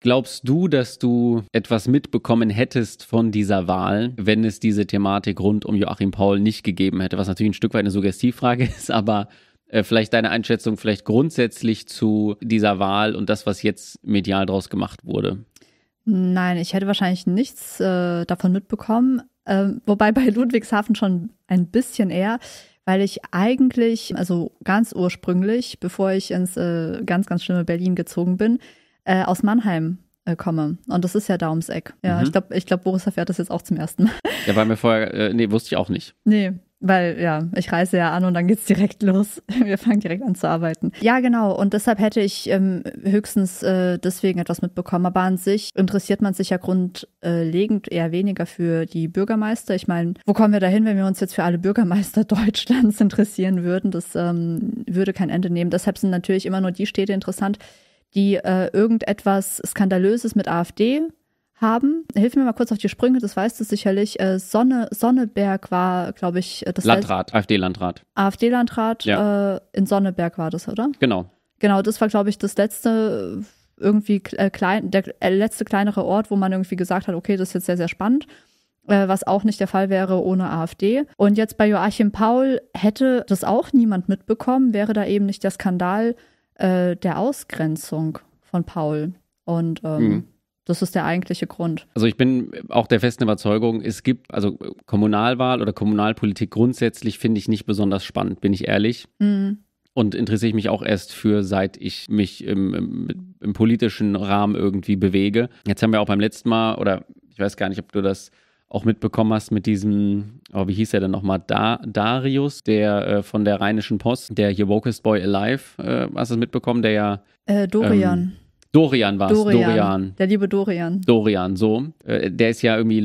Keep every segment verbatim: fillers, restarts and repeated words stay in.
Glaubst du, dass du etwas mitbekommen hättest von dieser Wahl, wenn es diese Thematik rund um Joachim Paul nicht gegeben hätte? Was natürlich ein Stück weit eine Suggestivfrage ist, aber äh, vielleicht deine Einschätzung vielleicht grundsätzlich zu dieser Wahl und das, was jetzt medial draus gemacht wurde. Nein, ich hätte wahrscheinlich nichts äh, davon mitbekommen, äh, wobei bei Ludwigshafen schon ein bisschen eher, weil ich eigentlich, also ganz ursprünglich, bevor ich ins äh, ganz, ganz schlimme Berlin gezogen bin, äh, aus Mannheim äh, komme. Und das ist ja da ums Eck. Ja, mhm. ich glaube, ich glaub, Boris erfährt das jetzt auch zum ersten Mal. Ja, war mir vorher, äh, nee, wusste ich auch nicht. Nee, weil, ja, ich reise ja an und dann geht's direkt los. Wir fangen direkt an zu arbeiten. Ja, genau. Und deshalb hätte ich ähm, höchstens äh, deswegen etwas mitbekommen. Aber an sich interessiert man sich ja grundlegend eher weniger für die Bürgermeister. Ich meine, wo kommen wir dahin, wenn wir uns jetzt für alle Bürgermeister Deutschlands interessieren würden? Das ähm, würde kein Ende nehmen. Deshalb sind natürlich immer nur die Städte interessant, die äh, irgendetwas Skandalöses mit AfD haben. Hilf mir mal kurz auf die Sprünge, das weißt du sicherlich. Äh, Sonne, Sonneberg war, glaube ich, das Landrat, AfD-Landrat. AfD-Landrat, ja. äh, in Sonneberg war das, oder? Genau. Genau, das war, glaube ich, das letzte irgendwie äh, klein, der äh, letzte kleinere Ort, wo man irgendwie gesagt hat, okay, das ist jetzt sehr, sehr spannend. Äh, was auch nicht der Fall wäre ohne AfD. Und jetzt bei Joachim Paul hätte das auch niemand mitbekommen, wäre da eben nicht der Skandal äh, der Ausgrenzung von Paul. Und ähm, mhm. das ist der eigentliche Grund. Also ich bin auch der festen Überzeugung, es gibt, also Kommunalwahl oder Kommunalpolitik grundsätzlich finde ich nicht besonders spannend, bin ich ehrlich. Mhm. Und interessiere ich mich auch erst für, seit ich mich im, im, im politischen Rahmen irgendwie bewege. Jetzt haben wir auch beim letzten Mal, oder ich weiß gar nicht, ob du das auch mitbekommen hast mit diesem, oh, wie hieß er denn nochmal, da, Darius, der äh, von der Rheinischen Post, der hier Wokest Boy Alive, äh, hast du es mitbekommen, der ja äh, Dorian. Ähm, Dorian war es, Dorian, Dorian. Der liebe Dorian. Dorian, so. Äh, der ist ja irgendwie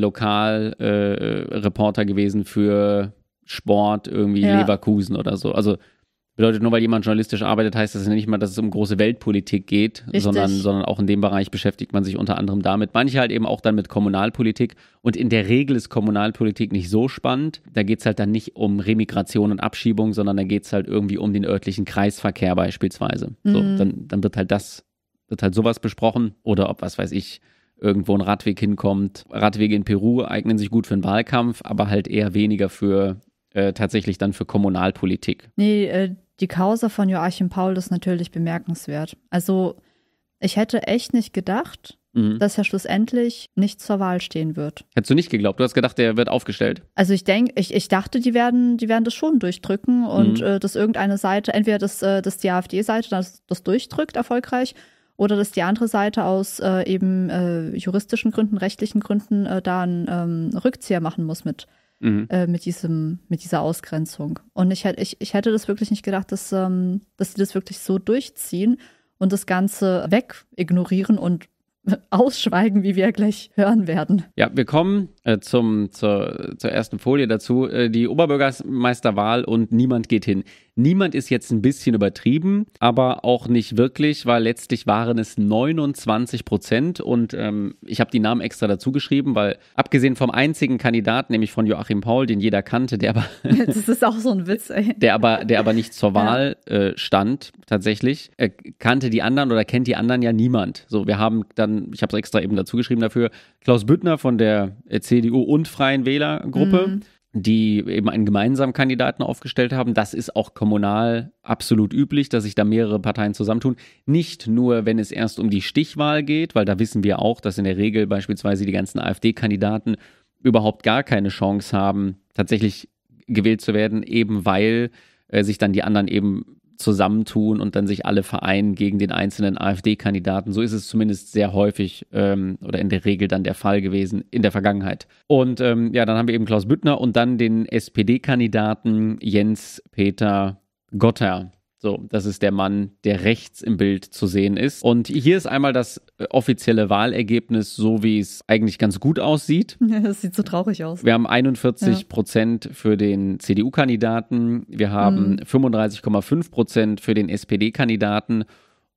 Lokalreporter äh, gewesen für Sport, irgendwie ja. Leverkusen oder so. Also bedeutet, nur weil jemand journalistisch arbeitet, heißt das nicht mal, dass es um große Weltpolitik geht, sondern, sondern auch in dem Bereich beschäftigt man sich unter anderem damit. Manche halt eben auch dann mit Kommunalpolitik. Und in der Regel ist Kommunalpolitik nicht so spannend. Da geht es halt dann nicht um Remigration und Abschiebung, sondern da geht es halt irgendwie um den örtlichen Kreisverkehr beispielsweise. Mhm. So, dann, dann wird halt das, wird halt sowas besprochen. Oder ob, was weiß ich, irgendwo ein Radweg hinkommt. Radwege in Peru eignen sich gut für einen Wahlkampf, aber halt eher weniger für äh, tatsächlich dann für Kommunalpolitik. Nee, äh, die Causa von Joachim Paul ist natürlich bemerkenswert. Also ich hätte echt nicht gedacht, mhm. dass er schlussendlich nicht zur Wahl stehen wird. Hättest du nicht geglaubt? Du hast gedacht, der wird aufgestellt. Also ich denke, ich, ich dachte, die werden, die werden das schon durchdrücken und mhm. äh, dass irgendeine Seite, entweder das, äh, dass die AfD-Seite das, das durchdrückt erfolgreich oder dass die andere Seite aus äh, eben äh, juristischen Gründen, rechtlichen Gründen äh, da einen ähm, Rückzieher machen muss mit Mhm. Äh, mit diesem, mit dieser Ausgrenzung. Und ich, ich, ich hätte das wirklich nicht gedacht, dass, ähm, dass sie das wirklich so durchziehen und das Ganze wegignorieren und ausschweigen, wie wir gleich hören werden. Ja, wir kommen äh, zum, zur, zur ersten Folie dazu. Äh, die Oberbürgermeisterwahl und niemand geht hin. Niemand ist jetzt ein bisschen übertrieben, aber auch nicht wirklich, weil letztlich waren es neunundzwanzig Prozent und ähm, ich habe die Namen extra dazu geschrieben, weil abgesehen vom einzigen Kandidaten, nämlich von Joachim Paul, den jeder kannte, der aber das ist auch so ein Witz, ey. der aber der aber nicht zur Wahl ja. äh, stand tatsächlich, äh, kannte die anderen oder kennt die anderen ja niemand. So, wir haben dann, ich habe es extra eben dazu geschrieben dafür, Klaus Büttner von der C D U und Freien Wählergruppe. Mhm. Die eben einen gemeinsamen Kandidaten aufgestellt haben. Das ist auch kommunal absolut üblich, dass sich da mehrere Parteien zusammentun. Nicht nur, wenn es erst um die Stichwahl geht, weil da wissen wir auch, dass in der Regel beispielsweise die ganzen AfD-Kandidaten überhaupt gar keine Chance haben, tatsächlich gewählt zu werden, eben weil äh, sich dann die anderen eben zusammentun und dann sich alle vereinen gegen den einzelnen AfD-Kandidaten. So ist es zumindest sehr häufig ähm, oder in der Regel dann der Fall gewesen in der Vergangenheit. Und ähm, ja, dann haben wir eben Klaus Büttner und dann den S P D-Kandidaten Jens-Peter Gotter. So, das ist der Mann, der rechts im Bild zu sehen ist. Und hier ist einmal das offizielle Wahlergebnis, so wie es eigentlich ganz gut aussieht. Ja, das sieht so traurig aus. Wir haben einundvierzig Prozent ja. für den C D U-Kandidaten. Wir haben mhm. fünfunddreißig Komma fünf Prozent für den S P D-Kandidaten.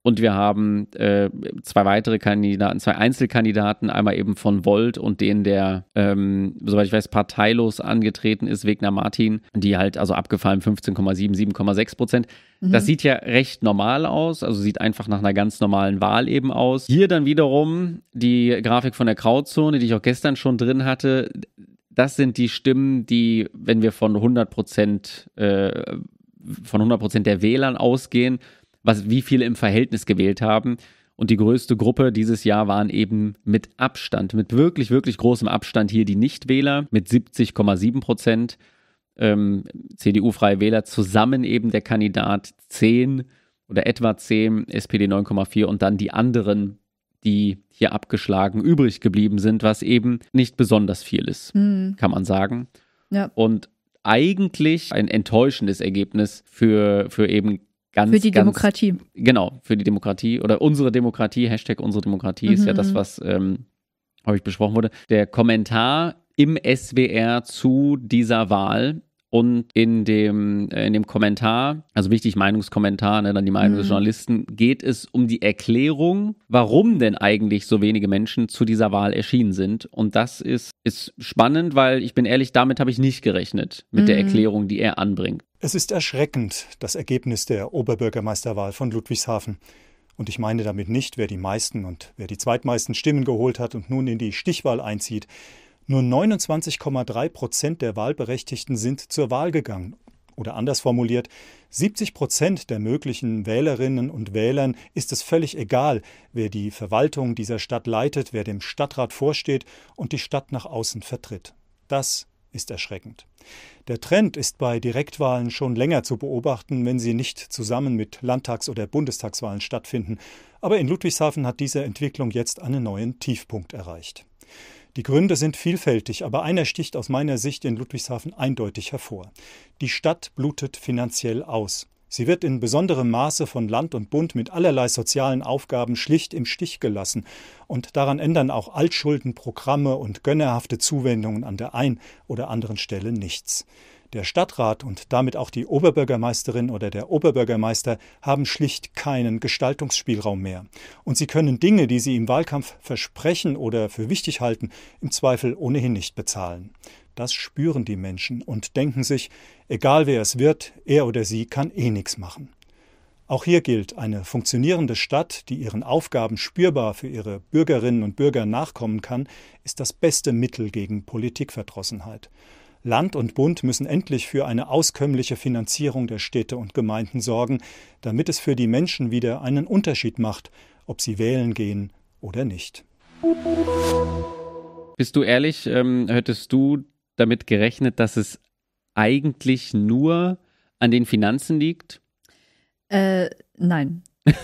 Und wir haben äh, zwei weitere Kandidaten, zwei Einzelkandidaten, einmal eben von Volt und den, der, ähm, soweit ich weiß, parteilos angetreten ist, Wegner Martin, die halt also abgefallen fünfzehn Komma sieben, sieben Komma sechs Prozent. Mhm. Das sieht ja recht normal aus, also sieht einfach nach einer ganz normalen Wahl eben aus. Hier dann wiederum die Grafik von der Grauzone, die ich auch gestern schon drin hatte. Das sind die Stimmen, die, wenn wir von hundert Prozent, äh, von hundert Prozent der Wählern ausgehen, was, wie viele im Verhältnis gewählt haben. Und die größte Gruppe dieses Jahr waren eben mit Abstand, mit wirklich, wirklich großem Abstand hier die Nichtwähler mit siebzig Komma sieben Prozent. Ähm, C D U-freie Wähler zusammen eben der Kandidat zehn oder etwa zehn, S P D neun Komma vier und dann die anderen, die hier abgeschlagen übrig geblieben sind, was eben nicht besonders viel ist, mhm. kann man sagen. Ja. Und eigentlich ein enttäuschendes Ergebnis für, für eben Ganz, für die ganz, Demokratie. Genau, für die Demokratie oder unsere Demokratie, Hashtag unsere Demokratie mhm. ist ja das, was ähm, häufig besprochen wurde. Der Kommentar im S W R zu dieser Wahl und in dem, äh, in dem Kommentar, also wichtig Meinungskommentar, ne, dann die Meinung mhm. des Journalisten, geht es um die Erklärung, warum denn eigentlich so wenige Menschen zu dieser Wahl erschienen sind. Und das ist, ist spannend, weil ich bin ehrlich, damit habe ich nicht gerechnet, mit mhm. der Erklärung, die er anbringt. Es ist erschreckend, das Ergebnis der Oberbürgermeisterwahl von Ludwigshafen. Und ich meine damit nicht, wer die meisten und wer die zweitmeisten Stimmen geholt hat und nun in die Stichwahl einzieht. Nur neunundzwanzig Komma drei Prozent der Wahlberechtigten sind zur Wahl gegangen. Oder anders formuliert, siebzig Prozent der möglichen Wählerinnen und Wählern ist es völlig egal, wer die Verwaltung dieser Stadt leitet, wer dem Stadtrat vorsteht und die Stadt nach außen vertritt. Das ist erschreckend. Der Trend ist bei Direktwahlen schon länger zu beobachten, wenn sie nicht zusammen mit Landtags- oder Bundestagswahlen stattfinden. Aber in Ludwigshafen hat diese Entwicklung jetzt einen neuen Tiefpunkt erreicht. Die Gründe sind vielfältig, aber einer sticht aus meiner Sicht in Ludwigshafen eindeutig hervor. Die Stadt blutet finanziell aus. Sie wird in besonderem Maße von Land und Bund mit allerlei sozialen Aufgaben schlicht im Stich gelassen. Und daran ändern auch Altschuldenprogramme und gönnerhafte Zuwendungen an der einen oder anderen Stelle nichts. Der Stadtrat und damit auch die Oberbürgermeisterin oder der Oberbürgermeister haben schlicht keinen Gestaltungsspielraum mehr. Und sie können Dinge, die sie im Wahlkampf versprechen oder für wichtig halten, im Zweifel ohnehin nicht bezahlen. Das spüren die Menschen und denken sich, egal wer es wird, er oder sie kann eh nichts machen. Auch hier gilt, eine funktionierende Stadt, die ihren Aufgaben spürbar für ihre Bürgerinnen und Bürger nachkommen kann, ist das beste Mittel gegen Politikverdrossenheit. Land und Bund müssen endlich für eine auskömmliche Finanzierung der Städte und Gemeinden sorgen, damit es für die Menschen wieder einen Unterschied macht, ob sie wählen gehen oder nicht. Bist du ehrlich, ähm, hättest du damit gerechnet, dass es eigentlich nur an den Finanzen liegt? Äh, nein.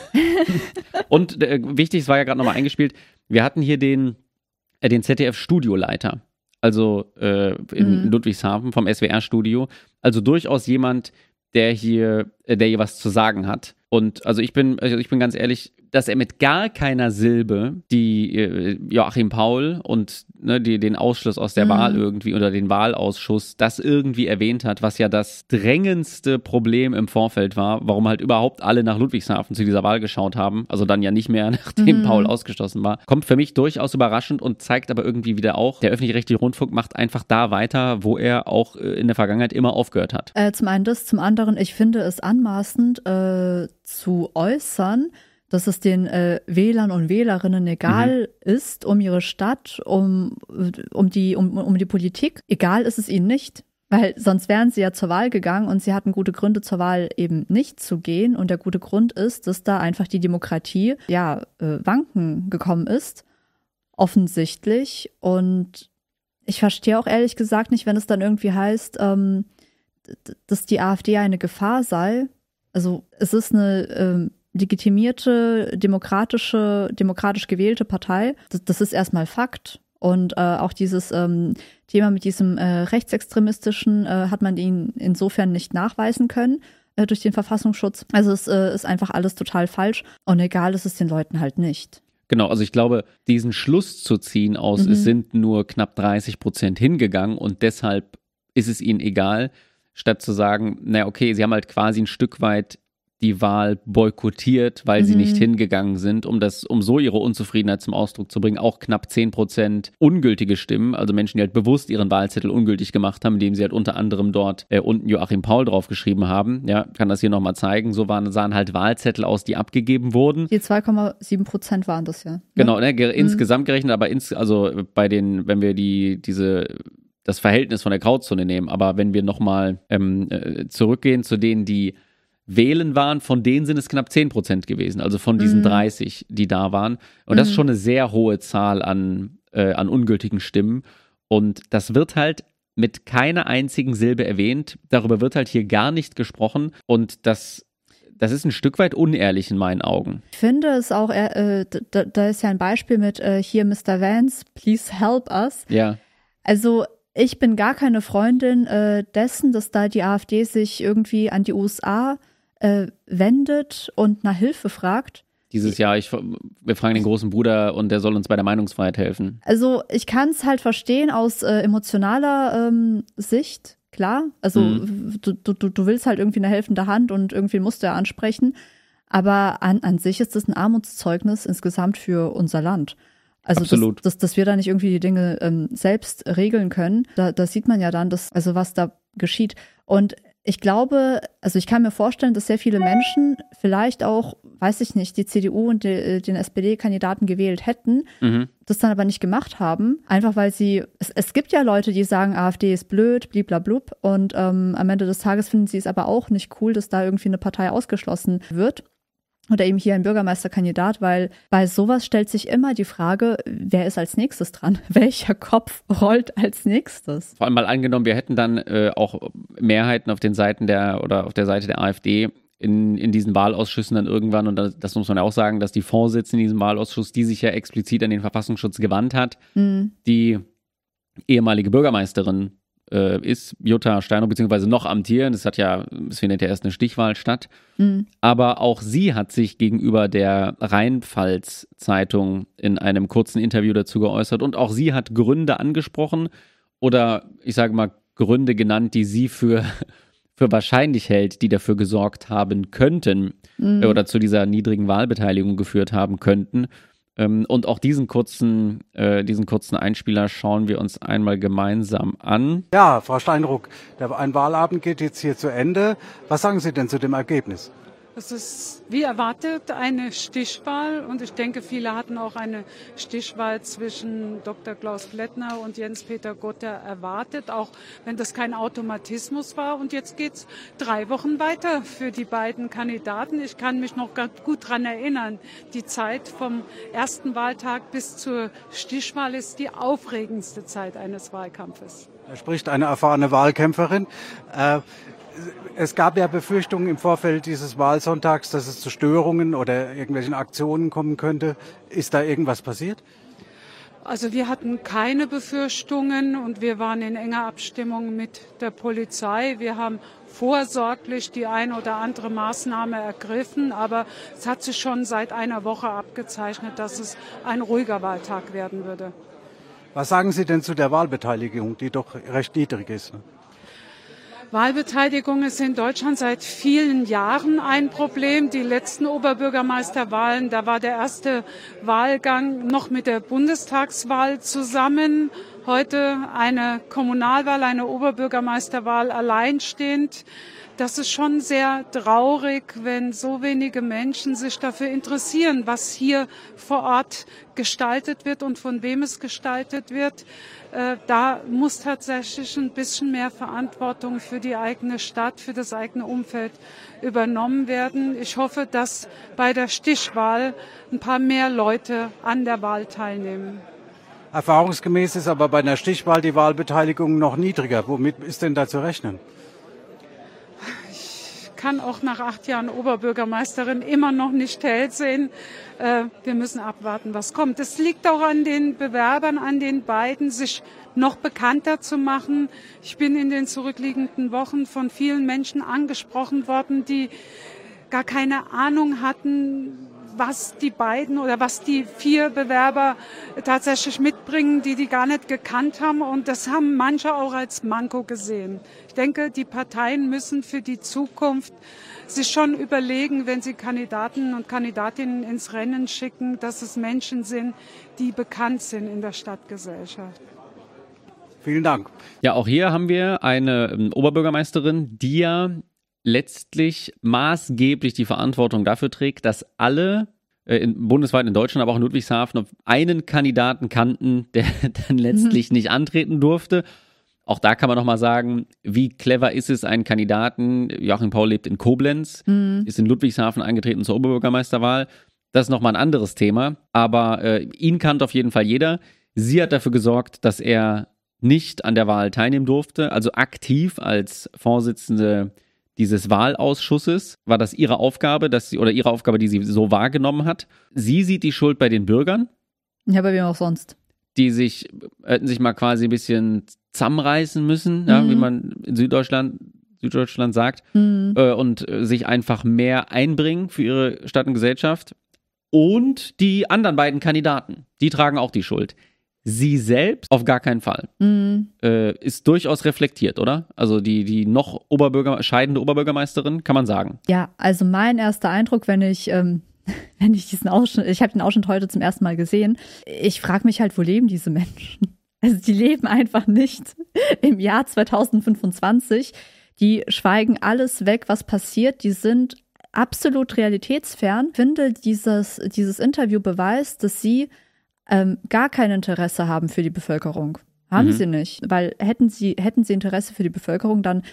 Und äh, wichtig, es war ja gerade nochmal eingespielt, wir hatten hier den, äh, den Z D F-Studioleiter. Also äh, in mhm. Ludwigshafen vom S W R-Studio. Also durchaus jemand, der hier, äh, der hier was zu sagen hat. Und also ich bin, also ich bin ganz ehrlich, dass er mit gar keiner Silbe die äh, Joachim Paul und ne, die, den Ausschluss aus der mhm. Wahl irgendwie oder den Wahlausschuss das irgendwie erwähnt hat, was ja das drängendste Problem im Vorfeld war, warum halt überhaupt alle nach Ludwigshafen zu dieser Wahl geschaut haben, also dann ja nicht mehr, nachdem mhm. Paul ausgeschlossen war, kommt für mich durchaus überraschend und zeigt aber irgendwie wieder auch, der öffentlich-rechtliche Rundfunk macht einfach da weiter, wo er auch in der Vergangenheit immer aufgehört hat. Äh, zum einen das, zum anderen, ich finde es anmaßend äh, zu äußern, dass es den äh, Wählern und Wählerinnen egal mhm. ist um ihre Stadt, um, um, die, um, um die Politik. Egal ist es ihnen nicht, weil sonst wären sie ja zur Wahl gegangen und sie hatten gute Gründe zur Wahl eben nicht zu gehen. Und der gute Grund ist, dass da einfach die Demokratie ja äh, wanken gekommen ist, offensichtlich. Und ich verstehe auch ehrlich gesagt nicht, wenn es dann irgendwie heißt, ähm, dass die AfD eine Gefahr sei. Also es ist eine ähm, legitimierte, demokratische, demokratisch gewählte Partei. Das, das ist erstmal Fakt. Und äh, auch dieses ähm, Thema mit diesem äh, rechtsextremistischen äh, hat man ihnen insofern nicht nachweisen können äh, durch den Verfassungsschutz. Also es äh, ist einfach alles total falsch. Und egal ist es den Leuten halt nicht. Genau, also ich glaube, diesen Schluss zu ziehen aus, mhm. es sind nur knapp dreißig Prozent hingegangen und deshalb ist es ihnen egal, statt zu sagen, naja, okay, sie haben halt quasi ein Stück weit die Wahl boykottiert, weil Mhm. sie nicht hingegangen sind, um das, um so ihre Unzufriedenheit zum Ausdruck zu bringen. Auch knapp zehn Prozent ungültige Stimmen, also Menschen, die halt bewusst ihren Wahlzettel ungültig gemacht haben, indem sie halt unter anderem dort äh, unten Joachim Paul draufgeschrieben haben. Ja, kann das hier nochmal zeigen. So waren, sahen halt Wahlzettel aus, die abgegeben wurden. Die zwei Komma sieben Prozent waren das ja. Ne? Genau, ne, ge- insgesamt gerechnet, aber ins, also bei den, wenn wir die, diese, das Verhältnis von der Grauzone nehmen, aber wenn wir nochmal ähm, äh, zurückgehen zu denen, die wählen waren, von denen sind es knapp zehn Prozent gewesen, also von diesen Mhm. dreißig, die da waren. Und das ist Mhm. schon eine sehr hohe Zahl an, äh, an ungültigen Stimmen. Und das wird halt mit keiner einzigen Silbe erwähnt. Darüber wird halt hier gar nicht gesprochen. Und das, das ist ein Stück weit unehrlich in meinen Augen. Ich finde es auch, äh, da, da ist ja ein Beispiel mit äh, hier Mister Vance, please help us. Ja. Also ich bin gar keine Freundin äh, dessen, dass da die AfD sich irgendwie an die U S A äh, wendet und nach Hilfe fragt. Dieses Jahr, ich, wir fragen den großen Bruder und der soll uns bei der Meinungsfreiheit helfen. Also ich kann es halt verstehen aus äh, emotionaler ähm, Sicht, klar. Also Mhm. du, du, du willst halt irgendwie eine helfende Hand und irgendwie musst du ja ansprechen. Aber an, an sich ist das ein Armutszeugnis insgesamt für unser Land. Also Absolut. Dass, dass, dass wir da nicht irgendwie die Dinge ähm, selbst regeln können. Da, da sieht man ja dann, dass, also was da geschieht. Und ich glaube, also ich kann mir vorstellen, dass sehr viele Menschen vielleicht auch, weiß ich nicht, die C D U und die, den S P D-Kandidaten gewählt hätten, Mhm. das dann aber nicht gemacht haben, einfach weil sie, es, es gibt ja Leute, die sagen, AfD ist blöd, bliblablub, und ähm, am Ende des Tages finden sie es aber auch nicht cool, dass da irgendwie eine Partei ausgeschlossen wird. Oder eben hier ein Bürgermeisterkandidat, weil bei sowas stellt sich immer die Frage, wer ist als nächstes dran? Welcher Kopf rollt als nächstes? Vor allem mal angenommen, wir hätten dann äh, auch Mehrheiten auf den Seiten der oder auf der Seite der AfD in, in diesen Wahlausschüssen dann irgendwann, und das, das muss man ja auch sagen, dass die Vorsitzende in diesem Wahlausschuss, die sich ja explizit an den Verfassungsschutz gewandt hat, Hm. die ehemalige Bürgermeisterin äh, ist, Jutta Steinruck, beziehungsweise noch amtierend. Es hat ja, es findet ja erst eine Stichwahl statt. Hm. Aber auch sie hat sich gegenüber der Rheinpfalz-Zeitung in einem kurzen Interview dazu geäußert, und auch sie hat Gründe angesprochen oder ich sage mal Gründe genannt, die sie für, für wahrscheinlich hält, die dafür gesorgt haben könnten Mhm. äh, oder zu dieser niedrigen Wahlbeteiligung geführt haben könnten. Ähm, und auch diesen kurzen, äh, diesen kurzen Einspieler schauen wir uns einmal gemeinsam an. Ja, Frau Steinruck, der, ein Wahlabend geht jetzt hier zu Ende. Was sagen Sie denn zu dem Ergebnis? Es ist wie erwartet eine Stichwahl, und ich denke, viele hatten auch eine Stichwahl zwischen Doktor Klaus Glättner und Jens-Peter Gotter erwartet, auch wenn das kein Automatismus war. Und jetzt geht's drei Wochen weiter für die beiden Kandidaten. Ich kann mich noch ganz gut dran erinnern. Die Zeit vom ersten Wahltag bis zur Stichwahl ist die aufregendste Zeit eines Wahlkampfes. Da spricht eine erfahrene Wahlkämpferin. Äh, Es gab ja Befürchtungen im Vorfeld dieses Wahlsonntags, dass es zu Störungen oder irgendwelchen Aktionen kommen könnte. Ist da irgendwas passiert? Also wir hatten keine Befürchtungen, und wir waren in enger Abstimmung mit der Polizei. Wir haben vorsorglich die ein oder andere Maßnahme ergriffen, aber es hat sich schon seit einer Woche abgezeichnet, dass es ein ruhiger Wahltag werden würde. Was sagen Sie denn zu der Wahlbeteiligung, die doch recht niedrig ist? Wahlbeteiligung ist in Deutschland seit vielen Jahren ein Problem. Die letzten Oberbürgermeisterwahlen, da war der erste Wahlgang noch mit der Bundestagswahl zusammen. Heute eine Kommunalwahl, eine Oberbürgermeisterwahl alleinstehend. Das ist schon sehr traurig, wenn so wenige Menschen sich dafür interessieren, was hier vor Ort gestaltet wird und von wem es gestaltet wird. Äh, da muss tatsächlich ein bisschen mehr Verantwortung für die eigene Stadt, für das eigene Umfeld übernommen werden. Ich hoffe, dass bei der Stichwahl ein paar mehr Leute an der Wahl teilnehmen. Erfahrungsgemäß ist aber bei einer Stichwahl die Wahlbeteiligung noch niedriger. Womit ist denn da zu rechnen? Ich kann auch nach acht Jahren Oberbürgermeisterin immer noch nicht hell sehen. Äh, wir müssen abwarten, was kommt. Es liegt auch an den Bewerbern, an den beiden, sich noch bekannter zu machen. Ich bin in den zurückliegenden Wochen von vielen Menschen angesprochen worden, die gar keine Ahnung hatten, was die beiden oder was die vier Bewerber tatsächlich mitbringen, die die gar nicht gekannt haben. Und das haben manche auch als Manko gesehen. Ich denke, die Parteien müssen für die Zukunft sich schon überlegen, wenn sie Kandidaten und Kandidatinnen ins Rennen schicken, dass es Menschen sind, die bekannt sind in der Stadtgesellschaft. Vielen Dank. Ja, auch hier haben wir eine ähm, Oberbürgermeisterin, die ja letztlich maßgeblich die Verantwortung dafür trägt, dass alle äh, in, bundesweit in Deutschland, aber auch in Ludwigshafen, einen Kandidaten kannten, der dann letztlich mhm. nicht antreten durfte. Auch da kann man nochmal sagen, wie clever ist es, einen Kandidaten, Joachim Paul lebt in Koblenz, mhm. ist in Ludwigshafen angetreten zur Oberbürgermeisterwahl. Das ist nochmal ein anderes Thema, aber äh, ihn kannte auf jeden Fall jeder. Sie hat dafür gesorgt, dass er nicht an der Wahl teilnehmen durfte, also aktiv als Vorsitzende dieses Wahlausschusses war das ihre Aufgabe, dass sie, oder ihre Aufgabe, die sie so wahrgenommen hat. Sie sieht die Schuld bei den Bürgern. Ja, bei wem auch sonst. Die sich, hätten sich mal quasi ein bisschen zusammenreißen müssen, mhm. ja, wie man in Süddeutschland, Süddeutschland sagt, mhm. äh, und äh, sich einfach mehr einbringen für ihre Stadt und Gesellschaft. Und die anderen beiden Kandidaten, die tragen auch die Schuld. Sie selbst auf gar keinen Fall. Mhm. Äh, ist durchaus reflektiert, oder? Also die, die noch Oberbürger, scheidende Oberbürgermeisterin, kann man sagen. Ja, also mein erster Eindruck, wenn ich, ähm, wenn ich diesen Ausschnitt, ich habe den Ausschnitt heute zum ersten Mal gesehen, ich frage mich halt, wo leben diese Menschen? Also die leben einfach nicht im Jahr zweitausendfünfundzwanzig. Die schweigen alles weg, was passiert. Die sind absolut realitätsfern. Ich finde, dieses, dieses Interview beweist, dass sie Ähm, gar kein Interesse haben für die Bevölkerung. Haben mhm. sie nicht. Weil hätten sie, hätten sie Interesse für die Bevölkerung, dann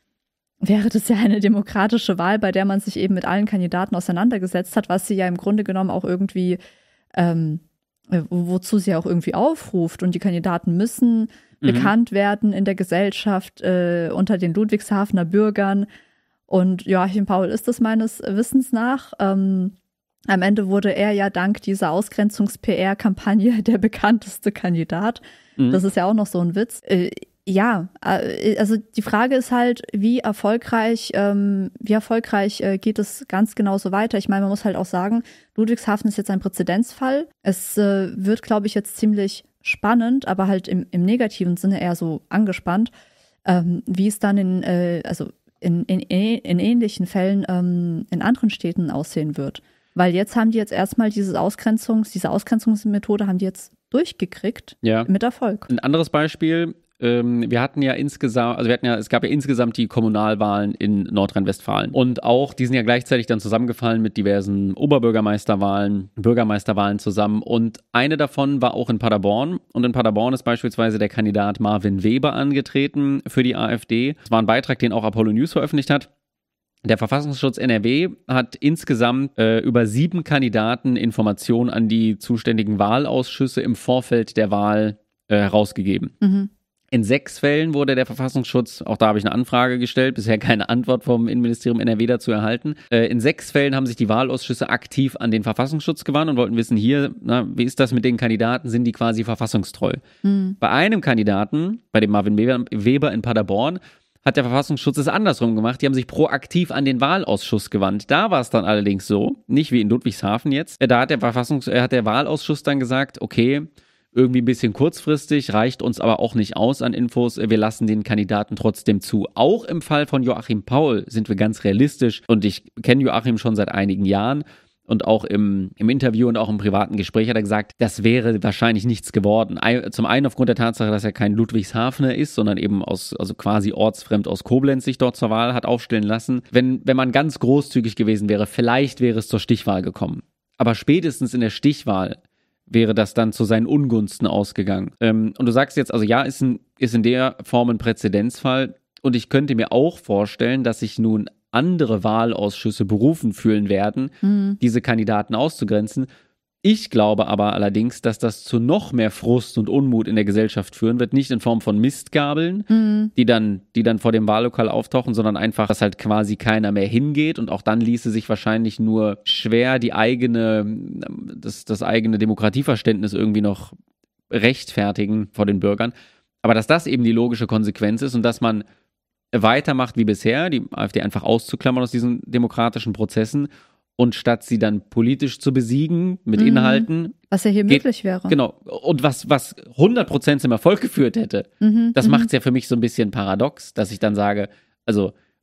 wäre das ja eine demokratische Wahl, bei der man sich eben mit allen Kandidaten auseinandergesetzt hat, was sie ja im Grunde genommen auch irgendwie, ähm, wozu sie auch irgendwie aufruft. Und die Kandidaten müssen mhm. bekannt werden in der Gesellschaft, äh, unter den Ludwigshafener Bürgern. Und Joachim Paul ist das meines Wissens nach. Ähm, Am Ende wurde er ja dank dieser Ausgrenzungs-P R-Kampagne der bekannteste Kandidat. Mhm. Das ist ja auch noch so ein Witz. Äh, ja, äh, also die Frage ist halt, wie erfolgreich, ähm, wie erfolgreich äh, geht es ganz genau so weiter? Ich meine, man muss halt auch sagen, Ludwigshafen ist jetzt ein Präzedenzfall. Es äh, wird, glaube ich, jetzt ziemlich spannend, aber halt im, im negativen Sinne eher so angespannt, ähm, wie es dann in, äh, also in, in, in ähnlichen Fällen ähm, in anderen Städten aussehen wird. Weil jetzt haben die jetzt erstmal diese Ausgrenzungs, diese Ausgrenzungsmethode haben die jetzt durchgekriegt, ja. Mit Erfolg. Ein anderes Beispiel, ähm, wir hatten ja insgesamt, also wir hatten ja, es gab ja insgesamt die Kommunalwahlen in Nordrhein-Westfalen. Und auch, die sind ja gleichzeitig dann zusammengefallen mit diversen Oberbürgermeisterwahlen, Bürgermeisterwahlen zusammen. Und eine davon war auch in Paderborn. Und in Paderborn ist beispielsweise der Kandidat Marvin Weber angetreten für die AfD. Das war ein Beitrag, den auch Apollo News veröffentlicht hat. Der Verfassungsschutz N R W hat insgesamt äh, über sieben Kandidaten Informationen an die zuständigen Wahlausschüsse im Vorfeld der Wahl äh, herausgegeben. Mhm. In sechs Fällen wurde der Verfassungsschutz, auch da habe ich eine Anfrage gestellt, bisher keine Antwort vom Innenministerium N R W dazu erhalten. Äh, in sechs Fällen haben sich die Wahlausschüsse aktiv an den Verfassungsschutz gewandt und wollten wissen, hier, na, wie ist das mit den Kandidaten, sind die quasi verfassungstreu? Mhm. Bei einem Kandidaten, bei dem Marvin Weber, Weber in Paderborn, hat der Verfassungsschutz es andersrum gemacht. Die haben sich proaktiv an den Wahlausschuss gewandt. Da war es dann allerdings so, nicht wie in Ludwigshafen jetzt. Da hat der Verfassungs-, äh, hat der Wahlausschuss dann gesagt, okay, irgendwie ein bisschen kurzfristig, reicht uns aber auch nicht aus an Infos. Wir lassen den Kandidaten trotzdem zu. Auch im Fall von Joachim Paul sind wir ganz realistisch. Und ich kenne Joachim schon seit einigen Jahren. Und auch im, im Interview und auch im privaten Gespräch hat er gesagt, das wäre wahrscheinlich nichts geworden. Zum einen aufgrund der Tatsache, dass er kein Ludwigshafener ist, sondern eben aus, also quasi ortsfremd aus Koblenz sich dort zur Wahl hat aufstellen lassen. Wenn, wenn man ganz großzügig gewesen wäre, vielleicht wäre es zur Stichwahl gekommen. Aber spätestens in der Stichwahl wäre das dann zu seinen Ungunsten ausgegangen. Ähm, und du sagst jetzt, also ja, ist, ein, ist in der Form ein Präzedenzfall. Und ich könnte mir auch vorstellen, dass sich nun andere Wahlausschüsse berufen fühlen werden, mhm. diese Kandidaten auszugrenzen. Ich glaube aber allerdings, dass das zu noch mehr Frust und Unmut in der Gesellschaft führen wird, nicht in Form von Mistgabeln, mhm. die dann, die dann vor dem Wahllokal auftauchen, sondern einfach, dass halt quasi keiner mehr hingeht und auch dann ließe sich wahrscheinlich nur schwer die eigene, das, das eigene Demokratieverständnis irgendwie noch rechtfertigen vor den Bürgern. Aber dass das eben die logische Konsequenz ist und dass man weitermacht wie bisher, die AfD einfach auszuklammern aus diesen demokratischen Prozessen und statt sie dann politisch zu besiegen mit mhm. Inhalten. Was ja hier geht, möglich wäre. Genau. Und was, was hundert Prozent zum Erfolg geführt hätte. Mhm. Das mhm. macht es ja für mich so ein bisschen paradox, dass ich dann sage, also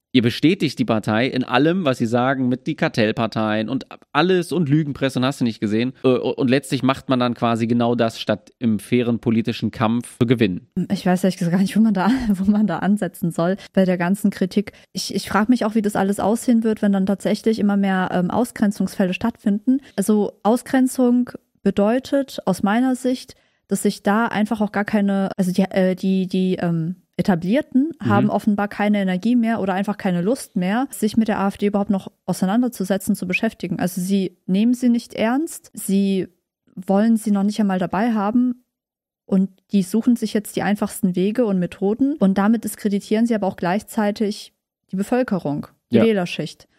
ihr bestätigt die Partei in allem, was sie sagen, mit die Kartellparteien und alles und Lügenpresse und hast du nicht gesehen. Und letztlich macht man dann quasi genau das, statt im fairen politischen Kampf zu gewinnen. Ich weiß ehrlich gesagt gar nicht, wo man da, wo man da ansetzen soll bei der ganzen Kritik. Ich, ich frage mich auch, wie das alles aussehen wird, wenn dann tatsächlich immer mehr ähm, Ausgrenzungsfälle stattfinden. Also Ausgrenzung bedeutet aus meiner Sicht, dass sich da einfach auch gar keine, also die, äh, die, die ähm, Etablierten mhm. haben offenbar keine Energie mehr oder einfach keine Lust mehr, sich mit der AfD überhaupt noch auseinanderzusetzen, zu beschäftigen. Also sie nehmen sie nicht ernst, sie wollen sie noch nicht einmal dabei haben und die suchen sich jetzt die einfachsten Wege und Methoden und damit diskreditieren sie aber auch gleichzeitig die Bevölkerung, die ja. Wählerschicht.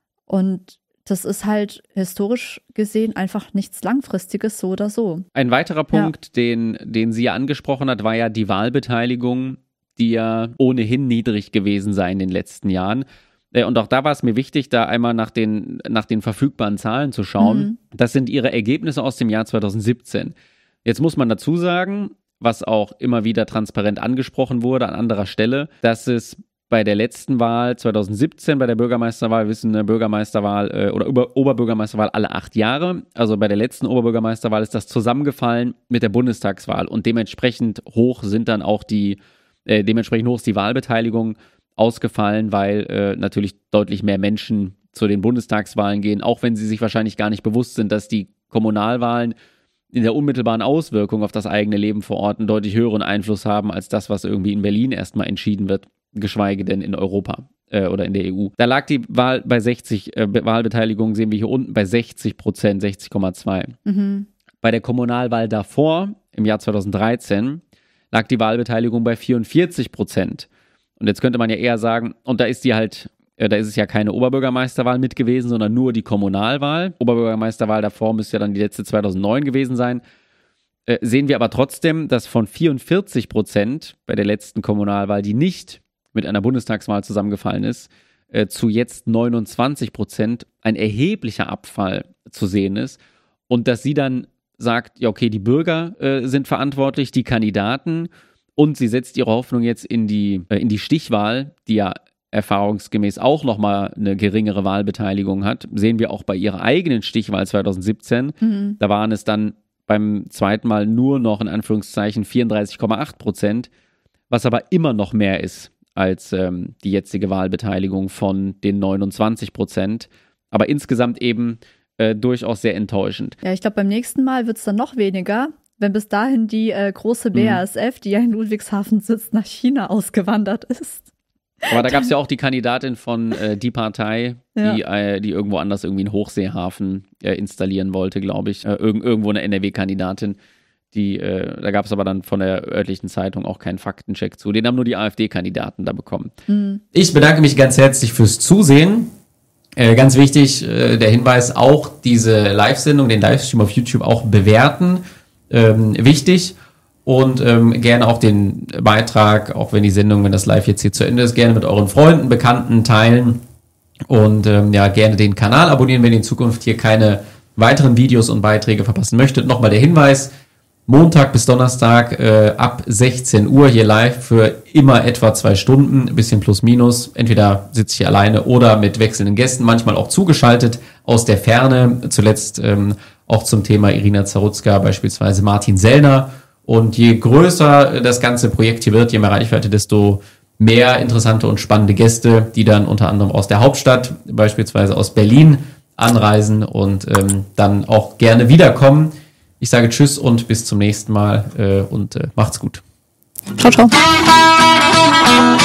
Und das ist halt historisch gesehen einfach nichts Langfristiges, so oder so. Ein weiterer Punkt, ja. den, den sie ja angesprochen hat, war ja die Wahlbeteiligung, die ja ohnehin niedrig gewesen sei in den letzten Jahren. Und auch da war es mir wichtig, da einmal nach den, nach den verfügbaren Zahlen zu schauen. Mhm. Das sind ihre Ergebnisse aus dem Jahr zwanzig siebzehn. Jetzt muss man dazu sagen, was auch immer wieder transparent angesprochen wurde an anderer Stelle, dass es bei der letzten Wahl zwanzig siebzehn, bei der Bürgermeisterwahl, wir wissen, eine Bürgermeisterwahl äh, oder Ober- Oberbürgermeisterwahl alle acht Jahre. Also bei der letzten Oberbürgermeisterwahl ist das zusammengefallen mit der Bundestagswahl und dementsprechend hoch sind dann auch die Äh, dementsprechend hoch ist die Wahlbeteiligung ausgefallen, weil äh, natürlich deutlich mehr Menschen zu den Bundestagswahlen gehen, auch wenn sie sich wahrscheinlich gar nicht bewusst sind, dass die Kommunalwahlen in der unmittelbaren Auswirkung auf das eigene Leben vor Ort einen deutlich höheren Einfluss haben, als das, was irgendwie in Berlin erstmal entschieden wird, geschweige denn in Europa äh, oder in der E U. Da lag die Wahl bei sechzig, äh, Wahlbeteiligung sehen wir hier unten bei sechzig Prozent, sechzig Komma zwei. Mhm. Bei der Kommunalwahl davor, im Jahr zwanzig dreizehn, lag die Wahlbeteiligung bei vierundvierzig Prozent. Und jetzt könnte man ja eher sagen, und da ist die halt, äh, da ist es ja keine Oberbürgermeisterwahl mit gewesen, sondern nur die Kommunalwahl. Oberbürgermeisterwahl davor müsste ja dann die letzte zweitausendneun gewesen sein. Äh, sehen wir aber trotzdem, dass von vierundvierzig Prozent bei der letzten Kommunalwahl, die nicht mit einer Bundestagswahl zusammengefallen ist, äh, zu jetzt neunundzwanzig Prozent ein erheblicher Abfall zu sehen ist. Und dass sie dann sagt, ja okay, die Bürger äh, sind verantwortlich, die Kandidaten und sie setzt ihre Hoffnung jetzt in die, äh, in die Stichwahl, die ja erfahrungsgemäß auch nochmal eine geringere Wahlbeteiligung hat, sehen wir auch bei ihrer eigenen Stichwahl zwanzig siebzehn, mhm. da waren es dann beim zweiten Mal nur noch in Anführungszeichen vierunddreißig Komma acht Prozent, was aber immer noch mehr ist als ähm, die jetzige Wahlbeteiligung von den neunundzwanzig Prozent, aber insgesamt eben Äh, durchaus sehr enttäuschend. Ja, ich glaube, beim nächsten Mal wird es dann noch weniger, wenn bis dahin die äh, große B A S F, mhm. die ja in Ludwigshafen sitzt, nach China ausgewandert ist. Aber da gab es ja auch die Kandidatin von äh, Die Partei, ja. die, äh, die irgendwo anders irgendwie einen Hochseehafen äh, installieren wollte, glaube ich. Äh, irg- irgendwo eine N R W-Kandidatin. Die, äh, da gab es aber dann von der örtlichen Zeitung auch keinen Faktencheck zu. Den haben nur die AfD-Kandidaten da bekommen. Mhm. Ich bedanke mich ganz herzlich fürs Zusehen. Äh, ganz wichtig, äh, der Hinweis, auch diese Live-Sendung, den Livestream auf YouTube auch bewerten. Ähm, wichtig. Und ähm, gerne auch den Beitrag, auch wenn die Sendung, wenn das Live jetzt hier zu Ende ist, gerne mit euren Freunden, Bekannten teilen. Und ähm, ja, gerne den Kanal abonnieren, wenn ihr in Zukunft hier keine weiteren Videos und Beiträge verpassen möchtet. Nochmal der Hinweis, Montag bis Donnerstag äh, ab sechzehn Uhr hier live für immer etwa zwei Stunden, ein bisschen plus minus. Entweder sitze ich hier alleine oder mit wechselnden Gästen, manchmal auch zugeschaltet aus der Ferne. Zuletzt ähm, auch zum Thema Irina Zarutska, beispielsweise Martin Sellner. Und je größer das ganze Projekt hier wird, je mehr Reichweite, desto mehr interessante und spannende Gäste, die dann unter anderem aus der Hauptstadt, beispielsweise aus Berlin, anreisen und ähm, dann auch gerne wiederkommen. Ich sage Tschüss und bis zum nächsten Mal äh, und äh, macht's gut. Ciao, ciao.